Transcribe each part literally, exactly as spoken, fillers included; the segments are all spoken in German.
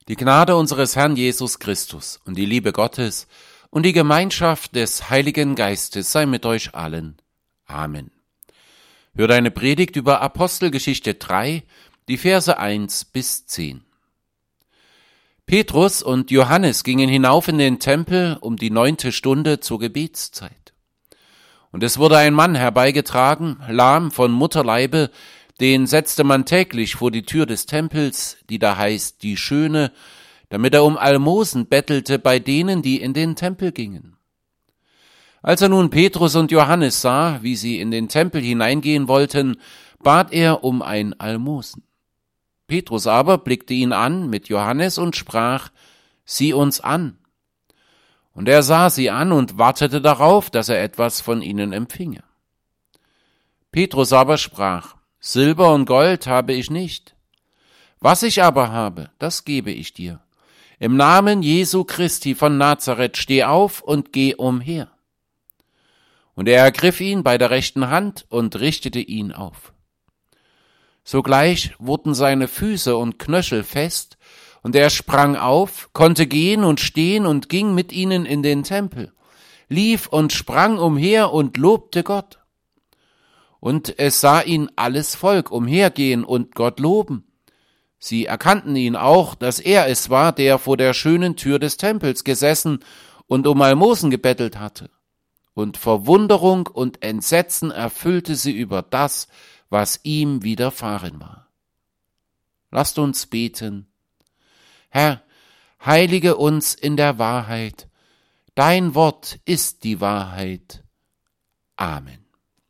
Die Gnade unseres Herrn Jesus Christus und die Liebe Gottes und die Gemeinschaft des Heiligen Geistes sei mit euch allen. Amen. Hört eine Predigt über Apostelgeschichte drei, die Verse eins bis zehn. Petrus und Johannes gingen hinauf in den Tempel um die neunte Stunde zur Gebetszeit. Und es wurde ein Mann herbeigetragen, lahm von Mutterleibe, den setzte man täglich vor die Tür des Tempels, die da heißt die Schöne, damit er um Almosen bettelte bei denen, die in den Tempel gingen. Als er nun Petrus und Johannes sah, wie sie in den Tempel hineingehen wollten, bat er um ein Almosen. Petrus aber blickte ihn an mit Johannes und sprach, sieh uns an. Und er sah sie an und wartete darauf, dass er etwas von ihnen empfinge. Petrus aber sprach, Silber und Gold habe ich nicht. Was ich aber habe, das gebe ich dir. Im Namen Jesu Christi von Nazareth steh auf und geh umher. Und er ergriff ihn bei der rechten Hand und richtete ihn auf. Sogleich wurden seine Füße und Knöchel fest, und er sprang auf, konnte gehen und stehen und ging mit ihnen in den Tempel, lief und sprang umher und lobte Gott. Und es sah ihn alles Volk umhergehen und Gott loben. Sie erkannten ihn auch, dass er es war, der vor der schönen Tür des Tempels gesessen und um Almosen gebettelt hatte. Und Verwunderung und Entsetzen erfüllte sie über das, was ihm widerfahren war. Lasst uns beten. Herr, heilige uns in der Wahrheit. Dein Wort ist die Wahrheit. Amen.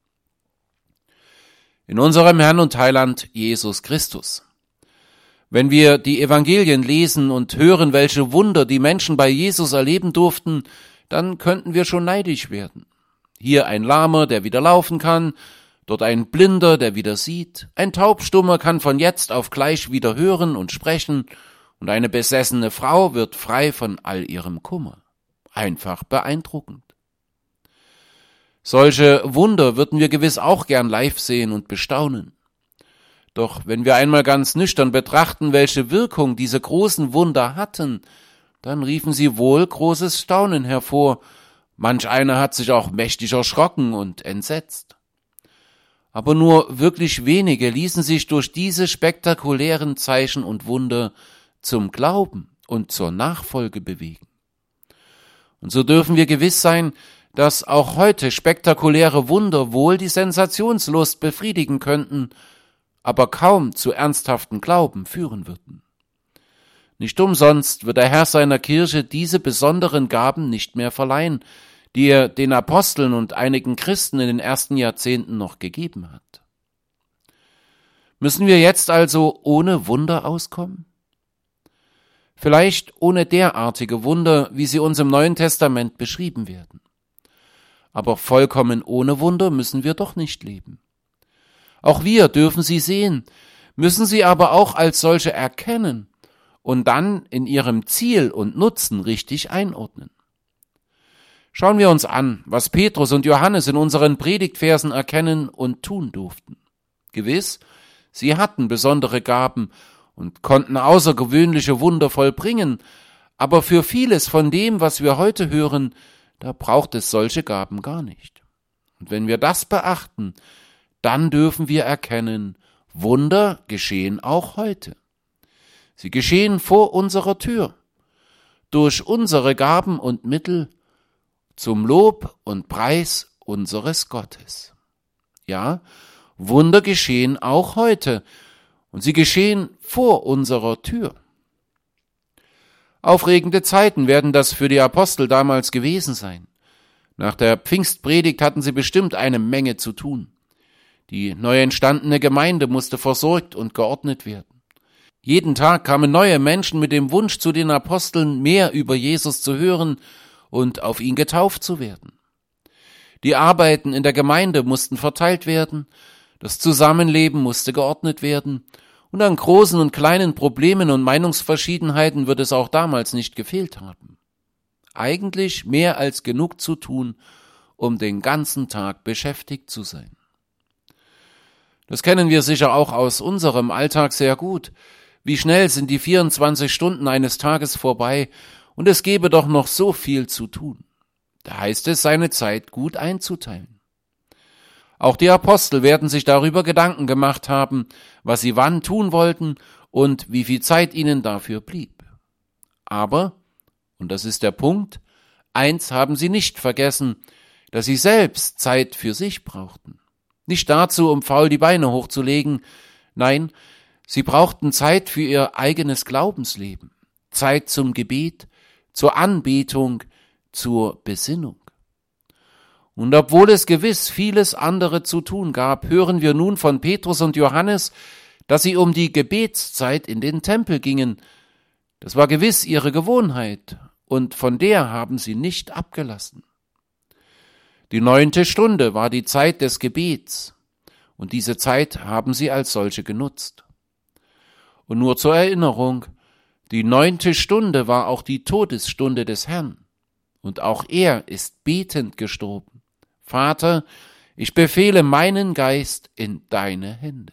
In unserem Herrn und Heiland Jesus Christus. Wenn wir die Evangelien lesen und hören, welche Wunder die Menschen bei Jesus erleben durften, dann könnten wir schon neidisch werden. Hier ein Lahmer, der wieder laufen kann, dort ein Blinder, der wieder sieht, ein Taubstummer kann von jetzt auf gleich wieder hören und sprechen, und eine besessene Frau wird frei von all ihrem Kummer. Einfach beeindruckend. Solche Wunder würden wir gewiss auch gern live sehen und bestaunen. Doch wenn wir einmal ganz nüchtern betrachten, welche Wirkung diese großen Wunder hatten, dann riefen sie wohl großes Staunen hervor. Manch einer hat sich auch mächtig erschrocken und entsetzt. Aber nur wirklich wenige ließen sich durch diese spektakulären Zeichen und Wunder zum Glauben und zur Nachfolge bewegen. Und so dürfen wir gewiss sein, dass auch heute spektakuläre Wunder wohl die Sensationslust befriedigen könnten, aber kaum zu ernsthaften Glauben führen würden. Nicht umsonst wird der Herr seiner Kirche diese besonderen Gaben nicht mehr verleihen, die er den Aposteln und einigen Christen in den ersten Jahrzehnten noch gegeben hat. Müssen wir jetzt also ohne Wunder auskommen? Vielleicht ohne derartige Wunder, wie sie uns im Neuen Testament beschrieben werden. Aber vollkommen ohne Wunder müssen wir doch nicht leben. Auch wir dürfen sie sehen, müssen sie aber auch als solche erkennen und dann in ihrem Ziel und Nutzen richtig einordnen. Schauen wir uns an, was Petrus und Johannes in unseren Predigtversen erkennen und tun durften. Gewiss, sie hatten besondere Gaben und konnten außergewöhnliche Wunder vollbringen, aber für vieles von dem, was wir heute hören, da braucht es solche Gaben gar nicht. Und wenn wir das beachten, dann dürfen wir erkennen, Wunder geschehen auch heute. Sie geschehen vor unserer Tür, durch unsere Gaben und Mittel, zum Lob und Preis unseres Gottes. Ja, Wunder geschehen auch heute, und sie geschehen vor unserer Tür. Aufregende Zeiten werden das für die Apostel damals gewesen sein. Nach der Pfingstpredigt hatten sie bestimmt eine Menge zu tun. Die neu entstandene Gemeinde musste versorgt und geordnet werden. Jeden Tag kamen neue Menschen mit dem Wunsch zu den Aposteln, mehr über Jesus zu hören und auf ihn getauft zu werden. Die Arbeiten in der Gemeinde mussten verteilt werden, das Zusammenleben musste geordnet werden, und an großen und kleinen Problemen und Meinungsverschiedenheiten wird es auch damals nicht gefehlt haben. Eigentlich mehr als genug zu tun, um den ganzen Tag beschäftigt zu sein. Das kennen wir sicher auch aus unserem Alltag sehr gut. Wie schnell sind die vierundzwanzig Stunden eines Tages vorbei und es gäbe doch noch so viel zu tun. Da heißt es, seine Zeit gut einzuteilen. Auch die Apostel werden sich darüber Gedanken gemacht haben, was sie wann tun wollten und wie viel Zeit ihnen dafür blieb. Aber, und das ist der Punkt, eins haben sie nicht vergessen, dass sie selbst Zeit für sich brauchten. Nicht dazu, um faul die Beine hochzulegen, nein, sie brauchten Zeit für ihr eigenes Glaubensleben, Zeit zum Gebet, zur Anbetung, zur Besinnung. Und obwohl es gewiss vieles andere zu tun gab, hören wir nun von Petrus und Johannes, dass sie um die Gebetszeit in den Tempel gingen. Das war gewiss ihre Gewohnheit, und von der haben sie nicht abgelassen. Die neunte Stunde war die Zeit des Gebets, und diese Zeit haben sie als solche genutzt. Und nur zur Erinnerung, die neunte Stunde war auch die Todesstunde des Herrn, und auch er ist betend gestorben. Vater, ich befehle meinen Geist in deine Hände.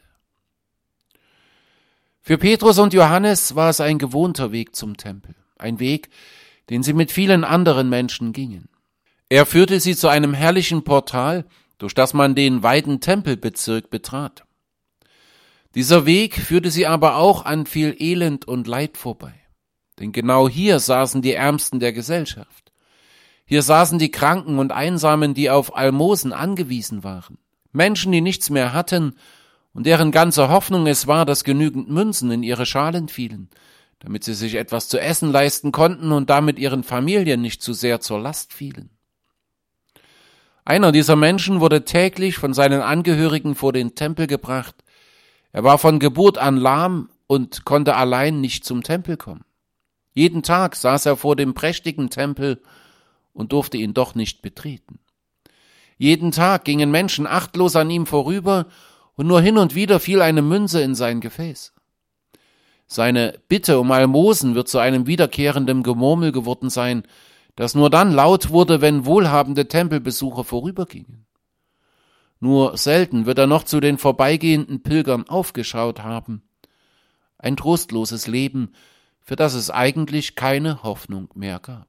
Für Petrus und Johannes war es ein gewohnter Weg zum Tempel, ein Weg, den sie mit vielen anderen Menschen gingen. Er führte sie zu einem herrlichen Portal, durch das man den weiten Tempelbezirk betrat. Dieser Weg führte sie aber auch an viel Elend und Leid vorbei. Denn genau hier saßen die Ärmsten der Gesellschaft. Hier saßen die Kranken und Einsamen, die auf Almosen angewiesen waren. Menschen, die nichts mehr hatten und deren ganze Hoffnung es war, dass genügend Münzen in ihre Schalen fielen, damit sie sich etwas zu essen leisten konnten und damit ihren Familien nicht zu sehr zur Last fielen. Einer dieser Menschen wurde täglich von seinen Angehörigen vor den Tempel gebracht. Er war von Geburt an lahm und konnte allein nicht zum Tempel kommen. Jeden Tag saß er vor dem prächtigen Tempel und durfte ihn doch nicht betreten. Jeden Tag gingen Menschen achtlos an ihm vorüber und nur hin und wieder fiel eine Münze in sein Gefäß. Seine Bitte um Almosen wird zu einem wiederkehrenden Gemurmel geworden sein, das nur dann laut wurde, wenn wohlhabende Tempelbesucher vorübergingen. Nur selten wird er noch zu den vorbeigehenden Pilgern aufgeschaut haben. Ein trostloses Leben, für das es eigentlich keine Hoffnung mehr gab.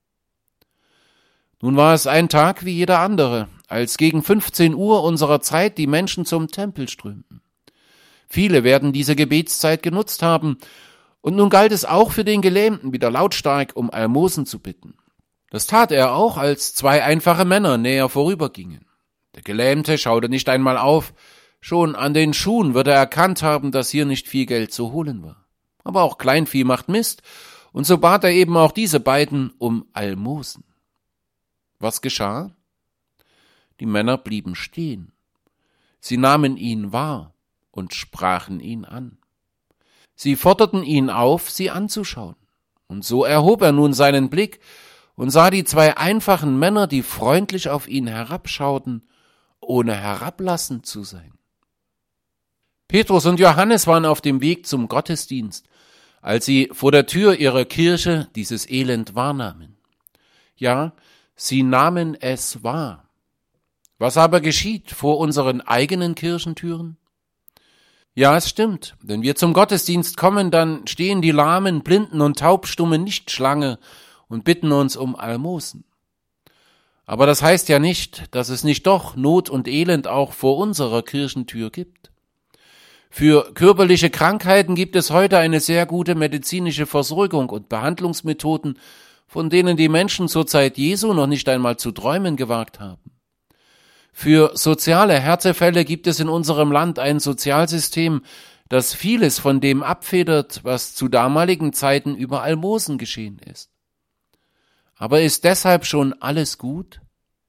Nun war es ein Tag wie jeder andere, als gegen fünfzehn Uhr unserer Zeit die Menschen zum Tempel strömten. Viele werden diese Gebetszeit genutzt haben, und nun galt es auch für den Gelähmten wieder lautstark um Almosen zu bitten. Das tat er auch, als zwei einfache Männer näher vorübergingen. Der Gelähmte schaute nicht einmal auf, schon an den Schuhen würde er erkannt haben, dass hier nicht viel Geld zu holen war. Aber auch Kleinvieh macht Mist, und so bat er eben auch diese beiden um Almosen. Was geschah? Die Männer blieben stehen. Sie nahmen ihn wahr und sprachen ihn an. Sie forderten ihn auf, sie anzuschauen. Und so erhob er nun seinen Blick und sah die zwei einfachen Männer, die freundlich auf ihn herabschauten, ohne herablassend zu sein. Petrus und Johannes waren auf dem Weg zum Gottesdienst, als sie vor der Tür ihrer Kirche dieses Elend wahrnahmen. Ja, sie nahmen es wahr. Was aber geschieht vor unseren eigenen Kirchentüren? Ja, es stimmt. Wenn wir zum Gottesdienst kommen, dann stehen die Lahmen, Blinden und Taubstummen nicht Schlange und bitten uns um Almosen. Aber das heißt ja nicht, dass es nicht doch Not und Elend auch vor unserer Kirchentür gibt. Für körperliche Krankheiten gibt es heute eine sehr gute medizinische Versorgung und Behandlungsmethoden, von denen die Menschen zur Zeit Jesu noch nicht einmal zu träumen gewagt haben. Für soziale Härtefälle gibt es in unserem Land ein Sozialsystem, das vieles von dem abfedert, was zu damaligen Zeiten über Almosen geschehen ist. Aber ist deshalb schon alles gut?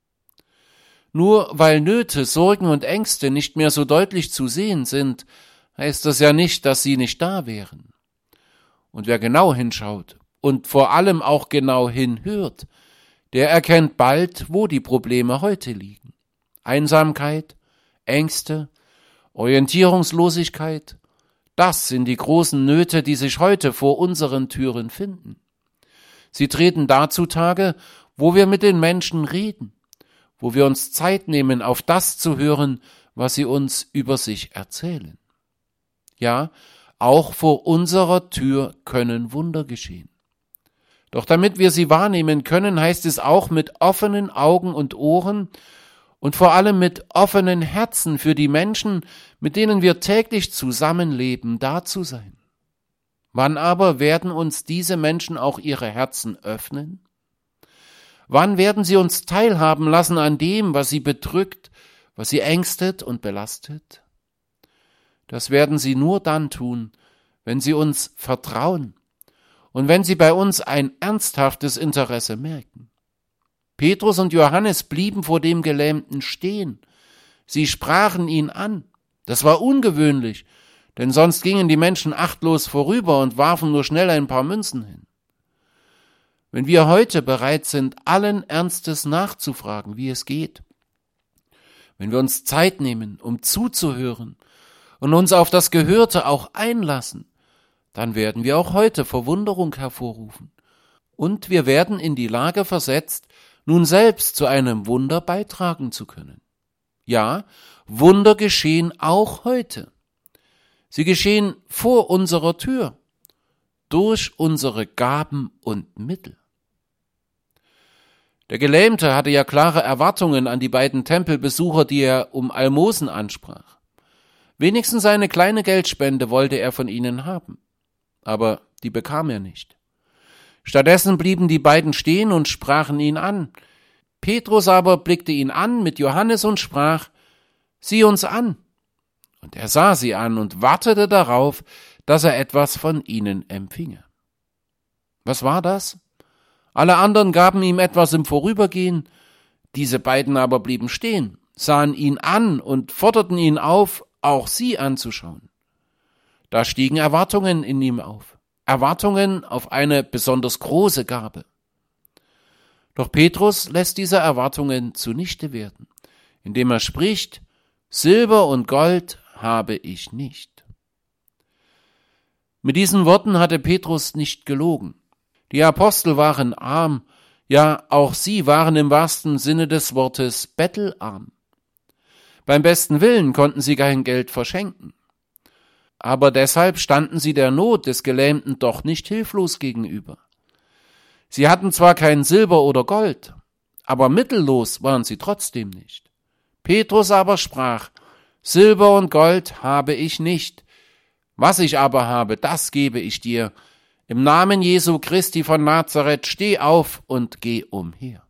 Nur weil Nöte, Sorgen und Ängste nicht mehr so deutlich zu sehen sind, heißt das ja nicht, dass sie nicht da wären. Und wer genau hinschaut und vor allem auch genau hinhört, der erkennt bald, wo die Probleme heute liegen. Einsamkeit, Ängste, Orientierungslosigkeit, das sind die großen Nöte, die sich heute vor unseren Türen finden. Sie treten da zutage, wo wir mit den Menschen reden, wo wir uns Zeit nehmen, auf das zu hören, was sie uns über sich erzählen. Ja, Auch vor unserer Tür können Wunder geschehen. Doch damit wir sie wahrnehmen können, heißt es auch mit offenen Augen und Ohren und vor allem mit offenen Herzen für die Menschen, mit denen wir täglich zusammenleben, da zu sein. Wann aber werden uns diese Menschen auch ihre Herzen öffnen? Wann werden sie uns teilhaben lassen an dem, was sie bedrückt, was sie ängstet und belastet? Das werden sie nur dann tun, wenn sie uns vertrauen und wenn sie bei uns ein ernsthaftes Interesse merken. Petrus und Johannes blieben vor dem Gelähmten stehen. Sie sprachen ihn an. Das war ungewöhnlich, denn sonst gingen die Menschen achtlos vorüber und warfen nur schnell ein paar Münzen hin. Wenn wir heute bereit sind, allen Ernstes nachzufragen, wie es geht, wenn wir uns Zeit nehmen, um zuzuhören und uns auf das Gehörte auch einlassen, dann werden wir auch heute Verwunderung hervorrufen. Und wir werden in die Lage versetzt, nun selbst zu einem Wunder beitragen zu können. Ja, Wunder geschehen auch heute. Sie geschehen vor unserer Tür, durch unsere Gaben und Mittel. Der Gelähmte hatte ja klare Erwartungen an die beiden Tempelbesucher, die er um Almosen ansprach. Wenigstens eine kleine Geldspende wollte er von ihnen haben, aber die bekam er nicht. Stattdessen blieben die beiden stehen und sprachen ihn an. Petrus aber blickte ihn an mit Johannes und sprach: Sieh uns an. Und er sah sie an und wartete darauf, dass er etwas von ihnen empfinge. Was war das? Alle anderen gaben ihm etwas im Vorübergehen, diese beiden aber blieben stehen, sahen ihn an und forderten ihn auf, auch sie anzuschauen. Da stiegen Erwartungen in ihm auf. Erwartungen auf eine besonders große Gabe. Doch Petrus lässt diese Erwartungen zunichte werden, indem er spricht: Silber und Gold habe ich nicht. Mit diesen Worten hatte Petrus nicht gelogen. Die Apostel waren arm, ja, auch sie waren im wahrsten Sinne des Wortes bettelarm. Beim besten Willen konnten sie kein Geld verschenken. Aber deshalb standen sie der Not des Gelähmten doch nicht hilflos gegenüber. Sie hatten zwar kein Silber oder Gold, aber mittellos waren sie trotzdem nicht. Petrus aber sprach: Silber und Gold habe ich nicht. Was ich aber habe, das gebe ich dir. Im Namen Jesu Christi von Nazareth, steh auf und geh umher.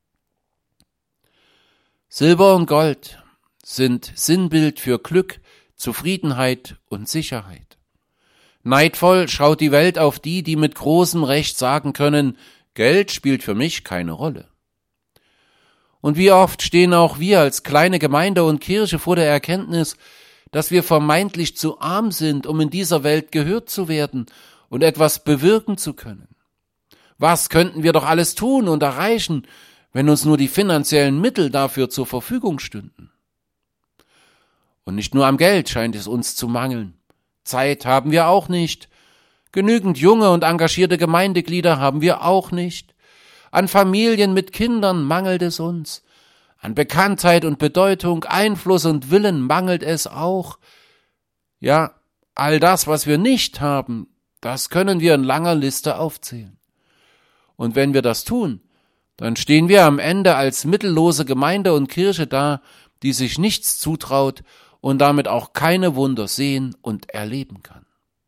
Silber und Gold sind Sinnbild für Glück, Zufriedenheit und Sicherheit. Neidvoll schaut die Welt auf die, die mit großem Recht sagen können: Geld spielt für mich keine Rolle. Und wie oft stehen auch wir als kleine Gemeinde und Kirche vor der Erkenntnis, dass wir vermeintlich zu arm sind, um in dieser Welt gehört zu werden und etwas bewirken zu können. Was könnten wir doch alles tun und erreichen, wenn uns nur die finanziellen Mittel dafür zur Verfügung stünden? Und nicht nur am Geld scheint es uns zu mangeln. Zeit haben wir auch nicht. Genügend junge und engagierte Gemeindeglieder haben wir auch nicht. An Familien mit Kindern mangelt es uns. An Bekanntheit und Bedeutung, Einfluss und Willen mangelt es auch. Ja, all das, was wir nicht haben, das können wir in langer Liste aufzählen. Und wenn wir das tun, dann stehen wir am Ende als mittellose Gemeinde und Kirche da, die sich nichts zutraut und damit auch keine Wunder sehen und erleben kann.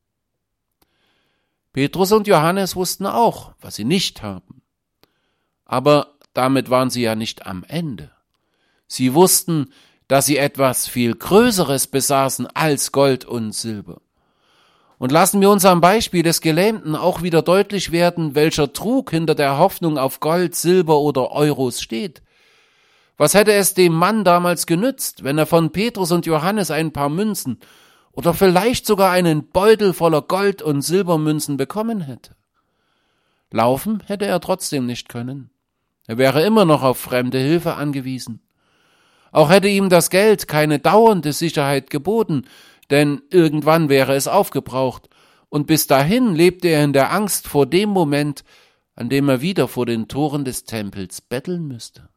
Petrus und Johannes wussten auch, was sie nicht haben. Aber damit waren sie ja nicht am Ende. Sie wussten, dass sie etwas viel Größeres besaßen als Gold und Silber. Und lassen wir uns am Beispiel des Gelähmten auch wieder deutlich werden, welcher Trug hinter der Hoffnung auf Gold, Silber oder Euros steht. Was hätte es dem Mann damals genützt, wenn er von Petrus und Johannes ein paar Münzen oder vielleicht sogar einen Beutel voller Gold- und Silbermünzen bekommen hätte? Laufen hätte er trotzdem nicht können. Er wäre immer noch auf fremde Hilfe angewiesen. Auch hätte ihm das Geld keine dauernde Sicherheit geboten, denn irgendwann wäre es aufgebraucht, und bis dahin lebte er in der Angst vor dem Moment, an dem er wieder vor den Toren des Tempels betteln müsste.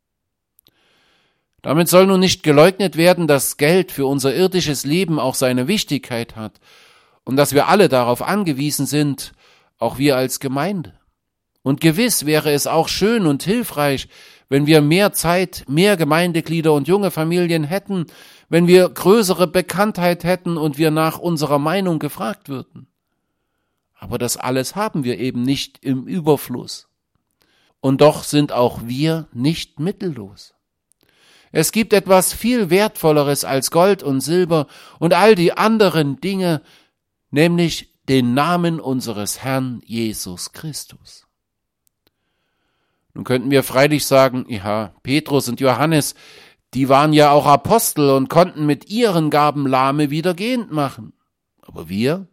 Damit soll nun nicht geleugnet werden, dass Geld für unser irdisches Leben auch seine Wichtigkeit hat und dass wir alle darauf angewiesen sind, auch wir als Gemeinde. Und gewiss wäre es auch schön und hilfreich, wenn wir mehr Zeit, mehr Gemeindeglieder und junge Familien hätten, wenn wir größere Bekanntheit hätten und wir nach unserer Meinung gefragt würden. Aber das alles haben wir eben nicht im Überfluss. Und doch sind auch wir nicht mittellos. Es gibt etwas viel Wertvolleres als Gold und Silber und all die anderen Dinge, nämlich den Namen unseres Herrn Jesus Christus. Nun könnten wir freilich sagen, ja, Petrus und Johannes, die waren ja auch Apostel und konnten mit ihren Gaben Lahme wieder gehend machen. Aber wir?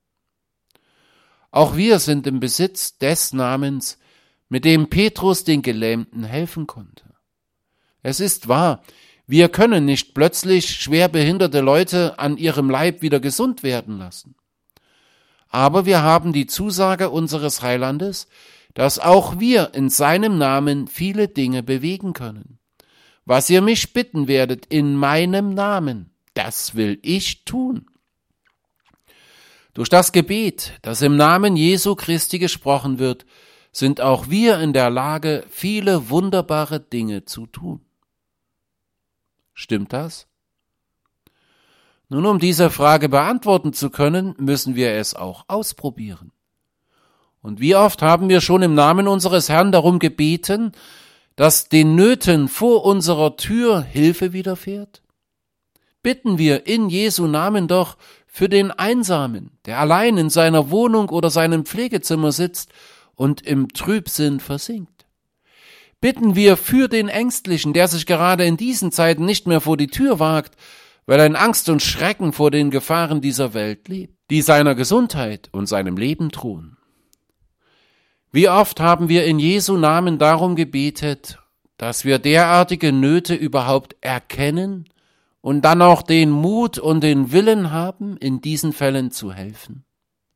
Auch wir sind im Besitz des Namens, mit dem Petrus den Gelähmten helfen konnte. Es ist wahr, wir können nicht plötzlich schwer behinderte Leute an ihrem Leib wieder gesund werden lassen. Aber wir haben die Zusage unseres Heilandes, dass auch wir in seinem Namen viele Dinge bewegen können. Was ihr mich bitten werdet in meinem Namen, das will ich tun. Durch das Gebet, das im Namen Jesu Christi gesprochen wird, sind auch wir in der Lage, viele wunderbare Dinge zu tun. Stimmt das? Nun, um diese Frage beantworten zu können, müssen wir es auch ausprobieren. Und wie oft haben wir schon im Namen unseres Herrn darum gebeten, dass den Nöten vor unserer Tür Hilfe widerfährt? Bitten wir in Jesu Namen doch für den Einsamen, der allein in seiner Wohnung oder seinem Pflegezimmer sitzt und im Trübsinn versinkt. Bitten wir für den Ängstlichen, der sich gerade in diesen Zeiten nicht mehr vor die Tür wagt, weil er in Angst und Schrecken vor den Gefahren dieser Welt lebt, die seiner Gesundheit und seinem Leben drohen. Wie oft haben wir in Jesu Namen darum gebetet, dass wir derartige Nöte überhaupt erkennen und dann auch den Mut und den Willen haben, in diesen Fällen zu helfen.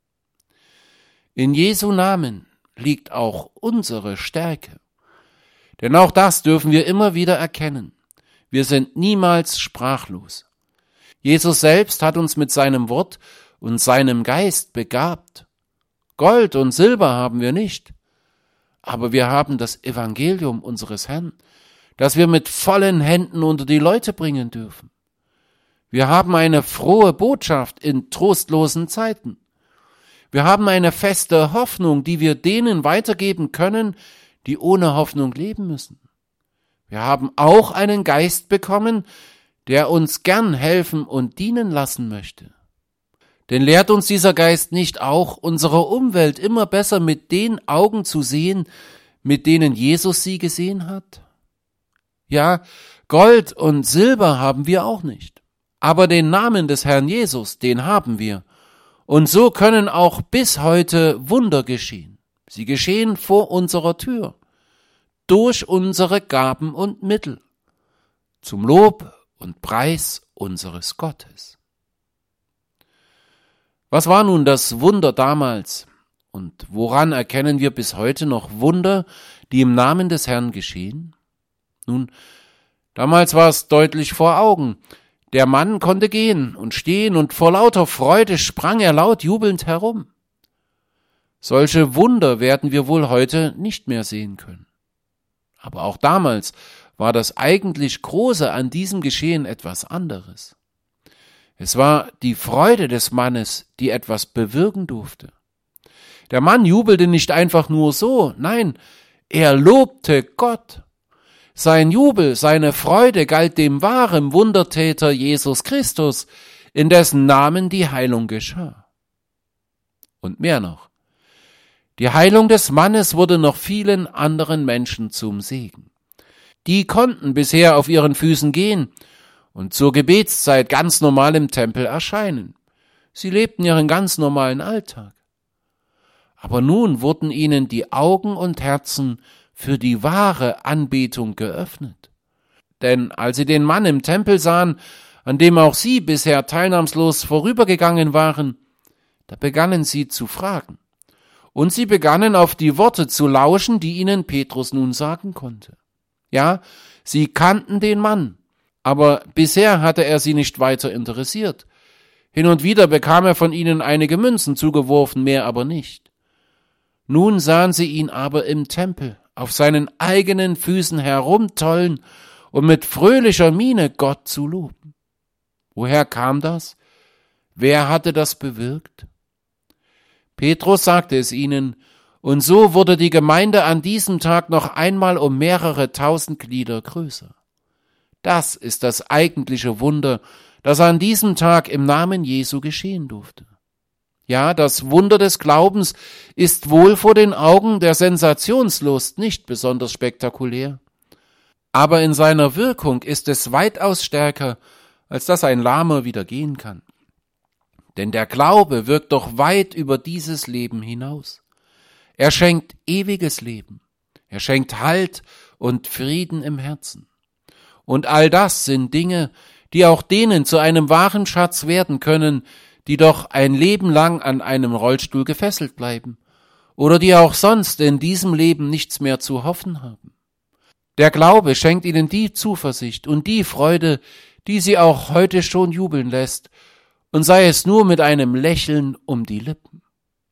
In Jesu Namen liegt auch unsere Stärke. Denn auch das dürfen wir immer wieder erkennen. Wir sind niemals sprachlos. Jesus selbst hat uns mit seinem Wort und seinem Geist begabt. Gold und Silber haben wir nicht, aber wir haben das Evangelium unseres Herrn, das wir mit vollen Händen unter die Leute bringen dürfen. Wir haben eine frohe Botschaft in trostlosen Zeiten. Wir haben eine feste Hoffnung, die wir denen weitergeben können, die ohne Hoffnung leben müssen. Wir haben auch einen Geist bekommen, der uns gern helfen und dienen lassen möchte. Denn lehrt uns dieser Geist nicht auch, unsere Umwelt immer besser mit den Augen zu sehen, mit denen Jesus sie gesehen hat? Ja, Gold und Silber haben wir auch nicht. Aber den Namen des Herrn Jesus, den haben wir. Und so können auch bis heute Wunder geschehen. Sie geschehen vor unserer Tür, durch unsere Gaben und Mittel, zum Lob und Preis unseres Gottes. Was war nun das Wunder damals? Und woran erkennen wir bis heute noch Wunder, die im Namen des Herrn geschehen? Nun, damals war es deutlich vor Augen. Der Mann konnte gehen und stehen, und vor lauter Freude sprang er laut jubelnd herum. Solche Wunder werden wir wohl heute nicht mehr sehen können. Aber auch damals war das eigentlich Große an diesem Geschehen etwas anderes. Es war die Freude des Mannes, die etwas bewirken durfte. Der Mann jubelte nicht einfach nur so, nein, er lobte Gott. Sein Jubel, seine Freude galt dem wahren Wundertäter Jesus Christus, in dessen Namen die Heilung geschah. Und mehr noch, die Heilung des Mannes wurde noch vielen anderen Menschen zum Segen. Die konnten bisher auf ihren Füßen gehen und zur Gebetszeit ganz normal im Tempel erscheinen. Sie lebten ihren ganz normalen Alltag. Aber nun wurden ihnen die Augen und Herzen für die wahre Anbetung geöffnet. Denn als sie den Mann im Tempel sahen, an dem auch sie bisher teilnahmslos vorübergegangen waren, da begannen sie zu fragen. Und sie begannen auf die Worte zu lauschen, die ihnen Petrus nun sagen konnte. Ja, sie kannten den Mann, aber bisher hatte er sie nicht weiter interessiert. Hin und wieder bekam er von ihnen einige Münzen zugeworfen, mehr aber nicht. Nun sahen sie ihn aber im Tempel auf seinen eigenen Füßen herumtollen und mit fröhlicher Miene Gott zu loben. Woher kam das? Wer hatte das bewirkt? Petrus sagte es ihnen, und so wurde die Gemeinde an diesem Tag noch einmal um mehrere tausend Glieder größer. Das ist das eigentliche Wunder, das an diesem Tag im Namen Jesu geschehen durfte. Ja, das Wunder des Glaubens ist wohl vor den Augen der Sensationslust nicht besonders spektakulär. Aber in seiner Wirkung ist es weitaus stärker, als dass ein Lahmer wieder gehen kann. Denn der Glaube wirkt doch weit über dieses Leben hinaus. Er schenkt ewiges Leben. Er schenkt Halt und Frieden im Herzen. Und all das sind Dinge, die auch denen zu einem wahren Schatz werden können, die doch ein Leben lang an einem Rollstuhl gefesselt bleiben oder die auch sonst in diesem Leben nichts mehr zu hoffen haben. Der Glaube schenkt ihnen die Zuversicht und die Freude, die sie auch heute schon jubeln lässt, und sei es nur mit einem Lächeln um die Lippen.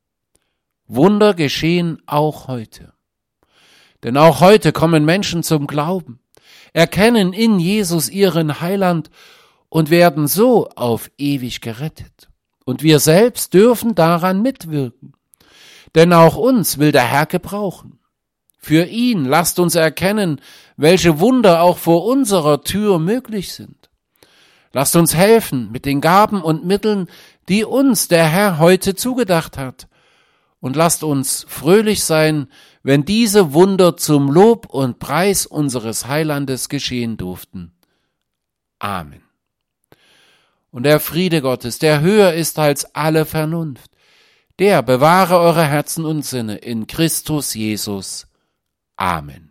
Wunder geschehen auch heute. Denn auch heute kommen Menschen zum Glauben, erkennen in Jesus ihren Heiland und werden so auf ewig gerettet. Und wir selbst dürfen daran mitwirken. Denn auch uns will der Herr gebrauchen. Für ihn lasst uns erkennen, welche Wunder auch vor unserer Tür möglich sind. Lasst uns helfen mit den Gaben und Mitteln, die uns der Herr heute zugedacht hat. Und lasst uns fröhlich sein, wenn diese Wunder zum Lob und Preis unseres Heilandes geschehen durften. Amen. Und der Friede Gottes, der höher ist als alle Vernunft, der bewahre eure Herzen und Sinne in Christus Jesus. Amen.